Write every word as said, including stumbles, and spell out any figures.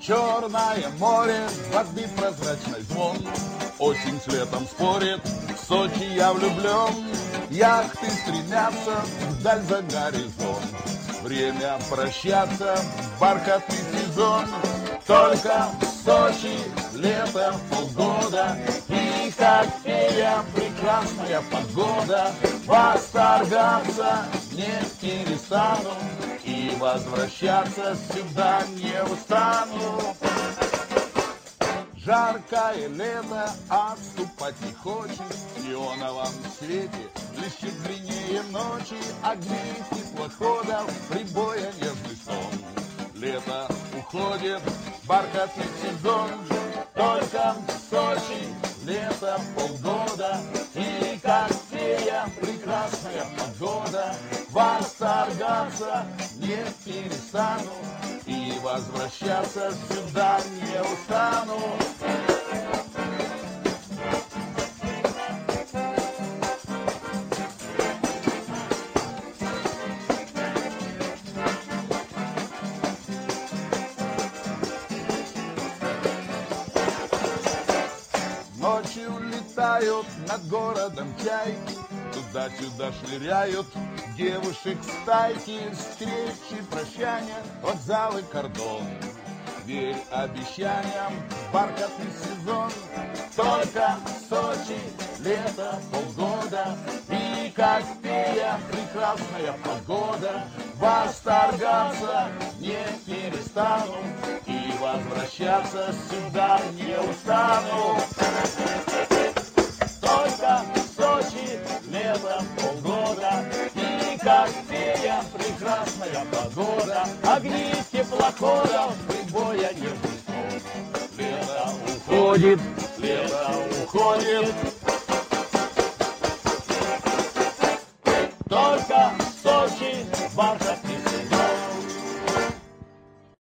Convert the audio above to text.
Черное море, воды прозрачный звон. Осень с летом спорит, в Сочи я влюблен. Яхты стремятся вдаль за горизонт. Время прощаться, бархатный сезон. Только в Сочи лето полгода. И как фея прекрасная погода. Восторгаться не перестану. И возвращаться сюда не устану. Жаркое лето отступать не хочет. В неоновом свете лишь длиннее ночи. Огни теплоходов, прибоя нежный сон. Лето уходит, бархатный сезон. Только в Сочи лето полгода. И как фея прекрасная погода. Восторгаться не перестану. И возвращаться сюда не устану. Ночью летают над городом чайки. Туда-сюда шныряют девушек стайки. Встречи, прощания, вокзалы, кордон. Верь обещаниям, бархатный сезон. Только в Сочи лето полгода. И как фея прекрасная погода. Восторгаться не перестану. И возвращаться сюда не устану. Только в Сочи лето полгода. И как фея прекрасная погода. Огни теплоходов, прибоя не будет. Лето уходит, лето уходит. Только в Сочи бархат